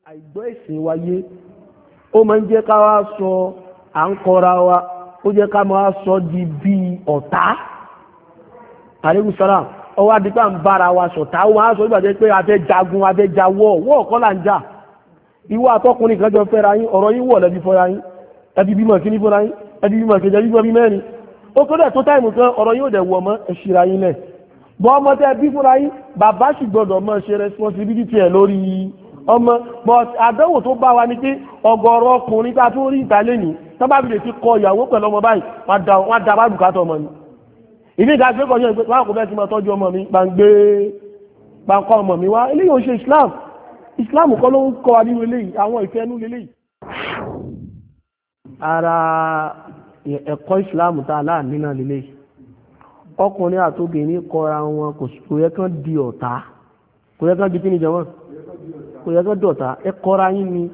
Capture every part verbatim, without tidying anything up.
àìgbọ́ ẹ̀sìn wáyé ó máa ń jẹ́ ká wá sọ à ń kọra wa ó jẹ́ ká máa sọ di bíi ọ̀tá aleykum salaam ọwọ́ adigun à ń bára wa sọ̀tá ó máa sọ nígbà tó pé abẹ́ jagun abẹ́ jawọ́ wọ́ọ̀ kọ́ là ń jà ìwọ àtọkùnrin kan jọ fẹ́ra yín ọ̀rọ̀ yín wọ̀ lẹ́bi fọ́ra yín ẹbí bímọ kíní fọ́ra yín ẹbí bímọ kejì ẹbí bímọ bí mẹ́rin ó tó dẹ̀ tó táìmù kan ọ̀rọ̀ yín ò dẹ̀ wọ̀ mọ́ ẹ̀ṣìra yín lẹ̀ bọ́ ọmọ tẹ́ bí fúnra yín bàbá sì gbọ́dọ̀ mọ́ ṣe responsibility ẹ̀ lórí ọmọ but àdánwò tó bá wa ní pé ọ̀gọ̀rọ̀ ọkùnrin tá a tún rí ìta lẹ́nìí sábà bí lè ti kọ ìyàwó pẹ̀lú ọmọ báyìí wọ́n da bá bùkátà ọmọ ni ìdí ìdá gbé kọjá ìpè wọn kò fẹ́ ti máa tọ́jú ọmọ mi bá ń gbé bá ń kọ́ ọmọ mi wá eléyìí ò ṣe Islam Islam kọ́ ló ń kọ́ wa nínú eléyìí àwọn ìfẹ́ inú eléyìí. ara ẹ̀kọ́ Islam tá a láàánú náà lélẹ́yìí ọkùnrin àtòbìnrin kọra wọn kò yẹ kán di ọ̀tá kò yẹ kán di kí ni jẹ wọn kò yẹ kán dọ̀tá ẹ kọra yín ni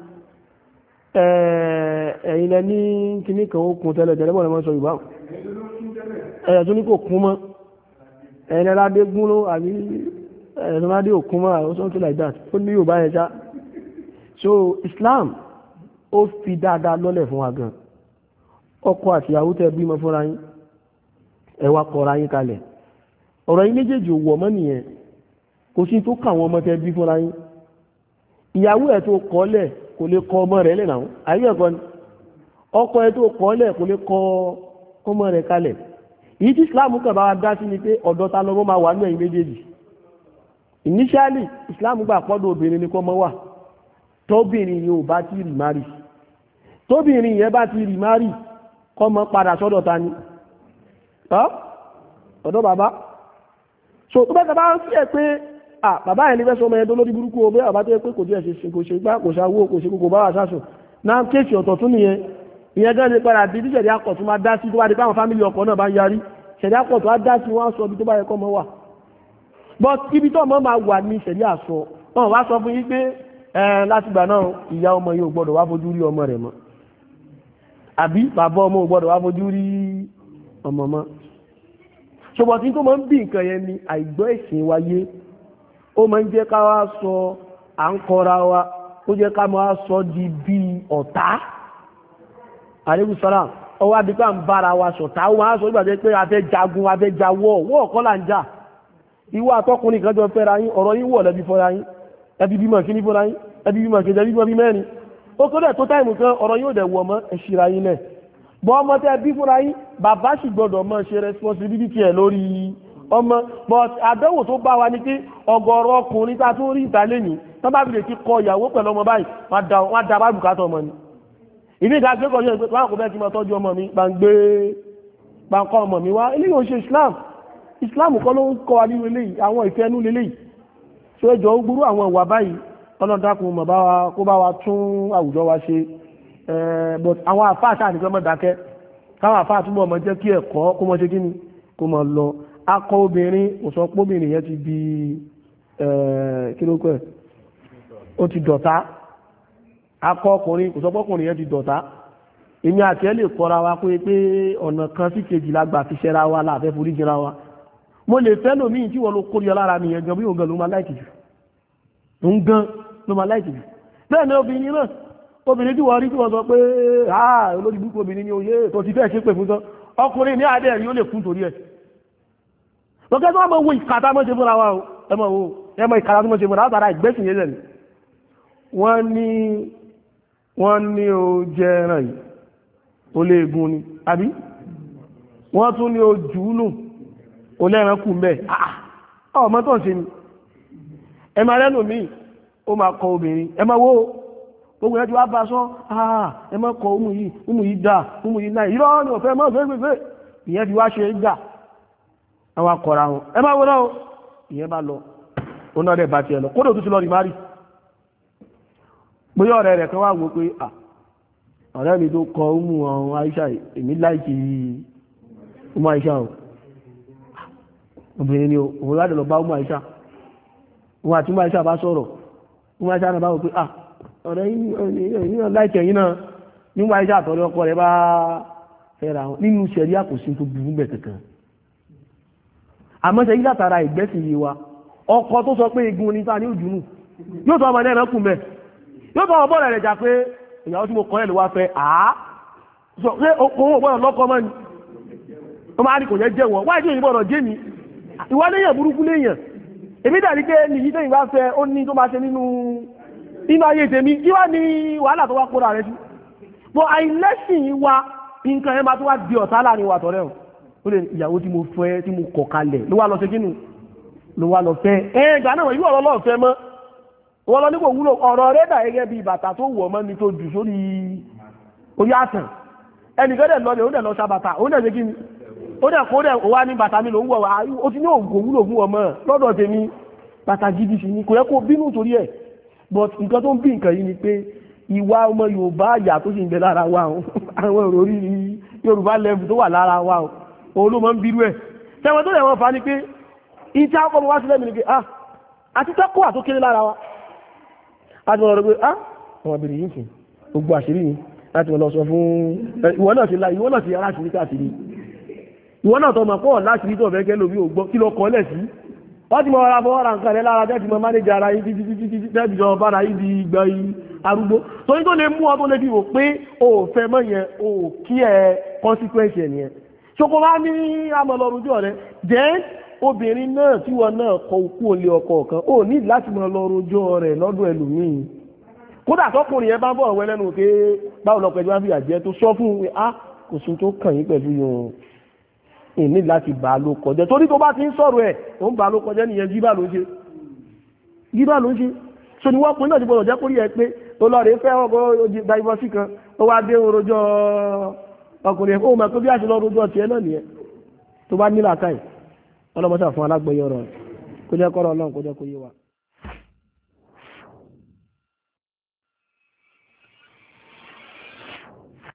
ẹ̀yin lẹ ní kíní kan ó kun tẹ́lẹ̀ tẹ́lẹ̀ bọ́ọ̀lù máa ń sọ Yorùbá ẹ̀yà tó ní kò kún mọ́ ẹ̀yin lẹ ládé gún ló àbí ẹ̀yìn tó ládé òkun mọ́ àwọn something like that ó ní Yorùbá yẹn já so Islam ó fi dáadáa lọ́lẹ̀ fún wa gan ọkọ àti ìyàwó tẹ́ bímọ fúnra yín ẹ wá kọra yín kalẹ̀ ọ̀rọ̀ yín méjèèjì ò wọ̀ mọ́ nìyẹn kò sí tó kà wọ́n ọmọ tẹ́ bí fúnra yín ìyàwó ẹ̀ tó kọ́lẹ̀ kò lè kọ ọmọ rẹ̀ lẹ́nà ayé ẹ̀kọ́ ni ọkọ ẹ̀ tó kọ́lẹ̀ kò lè kọ ọmọ rẹ̀ kalẹ̀ èyí tí Islam kàn bá wa dá sí ni pé ọ̀dọ́ ta lọ́mọ máa wà ní ẹ̀yìn méjèèjì initially Islam gbà pọ́dọ̀ obìnrin ni kọ́ mọ́ wà tóbìnrin yìí ò bá ti rì márì tóbìnrin yẹn bá ti rì márì kọ́ mọ́ padà sọ́dọ̀ ta ni ọ̀dọ́ bàbá so tó bẹ́ẹ̀ bá ń fi ẹ̀ pé ah bàbá yẹn ní fẹ́ sọ ọmọ ẹ̀dọ́ lórí burúkú o bẹ́ẹ̀ bàbá tó yẹ pé kò díẹ̀ ṣe kò ṣe gbá kò ṣàwó kò ṣe kò bá wà sásùn náà kéèsì ọ̀tọ̀ tún nìyẹn ìyẹn gẹ́gẹ́ ní padà bí tíṣẹ̀dí akọ̀ tó máa dá sí tó bá di káwọn fámìlì ọkọ náà bá ń yarí ṣẹ̀dí akọ̀ tó á dá sí wọn sọ ibi tó bá yẹ kọ́ mọ́ wà but ibi tó ọmọ máa wà ní ṣẹ̀dí àsọ wọn wá sọ fún yín pé ẹ láti gbà náà ìyá ọmọ yìí ò gbọdọ̀ wá fojú rí ọmọ rẹ̀ mọ́ àbí bàbá ọmọ ò gbọdọ̀ wá fojú rí ọmọ mọ́ ṣùgbọ́n tí tó máa ń bí nǹkan yẹn ni àìgbọ́ ẹ̀sìn wáyé ó máa ń jẹ́ ká wá sọ à ń kọra wa ó jẹ́ ká máa sọ di bí ọ̀tá aleykum salaam ọwọ́ adìpá ń bára wa sọ̀tá ó máa sọ nígbà pé a fẹ́ jagun a fẹ́ jawọ́ wọ́ọ̀ kọ́ là ń jà ìwọ àtọkùnrin kan jọ fẹ́ra yín ọ̀rọ̀ yín wọ̀ lẹ́bi fọ́ra yín ẹbí bímọ kíní fọ́ra yín ẹbí bímọ kejì ẹbí bímọ bí mẹ́rin ó tó dẹ̀ tó táìmù kan ọ̀rọ̀ yóò dẹ̀ wọ̀ mọ́ ẹ̀ṣìra yín lẹ̀ bọ́ ọmọ tẹ́ bí fúnra yín bàbá sì gbọ́dọ̀ mọ́ ṣe responsibility ẹ̀ lórí ọmọ but àdánwò tó bá wa ní pé ọ̀gọ̀rọ̀ ọkùnrin tá a tún rí ìta lẹ́yìn tó bá bìrì ti kọ ìyàwó pẹ̀lú ọmọ báyìí wọ́n da bá bùkátà ọmọ ni ìní ìdá gbé kọjú ẹgbẹ́ wọn kò fẹ́ kí n máa tọ́jú ọmọ mi bá ń gbé bá ń kọ́ ọmọ mi wá eléyìí ò ṣe Islam Islam kọ́ ló ń kọ́ wa nínú eléyìí àwọn ìfẹ́ nú leléyìí tó ẹjọ́ ó gbúrú àwọn ìwà báyìí ọlọ́dàkùn mọ̀ bá wa kó bá wa tún àwùjọ wa ṣe but àwọn àfáà sáà nìkan mọ́ dákẹ́ káwọn àfáà túnbọ̀ mọ́ jẹ́ kí ẹ̀kọ́ kó mọ́ ṣe kí ni kó mọ́ lọ akọ obìnrin òsọpọ̀bìnrin yẹn ti di kí ló kọ́ ẹ̀ ó ti dọ̀tá akọ ọkùnrin òsọpọ̀kùnrin yẹn ti dọ̀tá èmi àti ẹ lè kọ́ra wa pé pé ọ̀nà kan sí kejì la gbà fi ṣẹ́ra wa láàfẹ́ forí jẹra wa mo lè fẹ́ lòmíì tí wọ́n ló kórìíra lára mi yẹn gan bí òun gan ló máa láìkì jù òun gan ló máa láìkì jù bẹ́ẹ̀ ni obìnrin náà obìnrin tí wọ́n rí tí wọ́n sọ pé àà olórí búkú obìnrin ni oyé tó ti fẹ́ ṣe pè fún tán ọkùnrin ní adé ẹ̀rí ó lè kún torí ẹ̀ lọ́kẹ́ tó wọ́n mọ̀ wo ìkàtà mọ́ ṣe fúnra wa o ẹmọ wo ẹmọ ìkàtà tó mọ́ ṣe fúnra látara ìgbésìn yẹn lẹ́nu wọ́n ní wọ́n ní o jẹ ẹran yìí ó lé egun ni àbí wọ́n tún ní o jù ú nù ó lẹ́ran kù mbẹ́ ọmọ tó ń ṣe ni ẹ máa lẹ́nu míì ó máa kọ obìnrin ẹ máa wo gbogbo ẹ̀ tí wá bá sọ àà ẹ má kọ ọmọ yìí ọmọ yìí dáa ọmọ yìí náà ìrọ́ ní ọ̀fẹ́ mọ́ fẹ́fẹ́fẹ́ ìyẹn fi wá ṣe é gbà àwọn akọ̀ra wọn ẹ má wọ́n náà ìyẹn bá lọ ó náà dẹ̀ bá tiẹ̀ lọ kódò tó ti lọ rí márì bóyá ọ̀rẹ́ rẹ̀ kan wá wò pé à ọ̀rẹ́ mi tó kọ ọmọ àwọn Aisha èmi láìkì ọmọ Aisha o obìnrin ni òun láti lọ bá ọmọ Aisha òun àti ọmọ Aisha bá sọ̀rọ̀ ọmọ Aisha náà bá wò pé à ọ̀rẹ́ yìí láìkẹ̀ yìí náà nígbà iṣẹ́ àtọ̀rẹ́ ọkọ rẹ̀ bá fẹ́ra wọn nínú ṣẹ̀rí àkòsí tó burú bẹ̀ kankan àmọ́ṣẹ́ yìí látara ìgbẹ́sìn yìí wa ọkọ tó sọ pé igun ní ta ní òjúnù yóò tọ́ ọmọdé ẹ̀rọ kù mẹ́ yóò bá ọbọ̀ rẹ̀ jà pé ìyàwó tí mo kọ́ ẹ̀ ló wá fẹ́ àá sọ pé òun ò gbọ́dọ̀ lọ́kọ́ mọ́ ni wọ́n máa ní kò yẹ jẹ́ wọ́n wáyé tí òyìnbó ọ̀rọ̀ jẹ́ mi ìwọ léèyàn burúkú léèyàn èmi dàrí pé nìyí tẹ́yìn bá fẹ́ ó ní tó máa ṣe nínú inú ayé tèmi kí wá ní wàhálà tó wá kóra rẹ̀ sí bọ́ àìlẹ́sìn wa nǹkan ẹ̀ máa tó wá di ọ̀tá láàrin wa tọ̀rẹ́ ó lè ìyàwó tí mo fẹ́ tí mo kọ̀ kalẹ̀ ló wá lọ ṣe kínú ló wá lọ fẹ́ ẹ ìgbà náà ìlú ọ̀rọ̀ lọ́ọ̀ fẹ́ mọ́ wọ́n lọ nípò wúlò ọ̀rọ̀ rẹ̀ dà gẹ́gẹ́ bí bàtà tó wọ̀ mọ́ mi tó jù sórí orí àtàn ẹnìkan dẹ̀ lọ ní òun dẹ̀ lọ sa bàtà òun dẹ̀ ṣe kí ni ó dẹ̀ kó dẹ̀ wá ní bàtà mi ló ń wọ̀ ó ti ní òògùn wúlò fún ọmọ lọ́dọ̀ tèmi bàtà gidi sí ni kò yẹ kó bínú torí ẹ̀ but nǹkan tó ń bí nǹkan yìí ni pé ìwà ọmọ Yorùbá àyà tó sì ń bẹ lára wa àwọn òrórí Yorùbá lẹ́bù tó wà lára wa òun ló máa ń bírú ẹ̀ tẹ́wọ́n tó lẹ̀ wọ́n fa ni pé ìtí akọ́ mọ́ wá sílẹ̀ mi ni pé ah àti tẹ́kọ̀ọ́ àtó kéré lára wa a ti mọ̀ lọ́rọ̀ pé ah àwọn abìnrin yìí fún gbogbo àṣírí ni láti mọ̀ lọ sọ fún ìwọ náà ti la ìwọ náà ti yára àṣírí káàkiri ìwọ náà tọ́ mọ̀ pọ̀ láṣírí tó fẹ́ kẹ́ lómi ò gbọ́ kí lọ kọ́ lẹ̀ sí wọ́n ti mọ̀ ara fọwọ́ ra nǹkan rẹ̀ lára tẹ́tì mọ̀ mánéjì ara yìí títí títí títí tẹ́tì jọ bára yìí di ìgbà yìí arúgbó torí tó lè mú ọ tó lè fi wò pé o ò fẹ́ mọ́ yẹn o ò kí ẹ consequence ẹ̀ nìyẹn ṣoko wá ní amọ̀lọ́rùjọ́ rẹ̀ jẹ́ obìnrin náà tí wọn náà kọ òkú olè ọkọ kan ó ní láti mọ lọ́rùjọ́ rẹ̀ lọ́dọ̀ ẹlòmíì kódà tọkùnrin yẹn bá ń bọ̀ ọ̀wẹ́ lẹ́nu pé báwo lọ pẹ̀lú àfihàn jẹ́ tó sọ fún un pé ah kò sí tó kàn yín pẹ̀lú yòó ìní láti bá a ló kọjá torí tó bá ti ń sọ̀rọ̀ ẹ̀ ó ń bá a ló kọjá nìyẹn gíbà ló ń ṣe gíbà ló ń ṣe so ni wọ́n pin náà ti gbọ́dọ̀ jẹ́ kórìí ẹ pé olóòrè fẹ́ ọkọ̀ dàìbọ̀sì kan ó wá dé orojọ́ ọkùnrin ó mọ̀ pé bí àṣẹ lọ́rọ́jọ́ tiẹ̀ náà nìyẹn tó bá nílà káì ọlọ́mọṣà fún alágbèyọ̀rọ̀ kó jẹ́ kọ́rọ̀ ọlọ́run kó jẹ́ kó yé wa.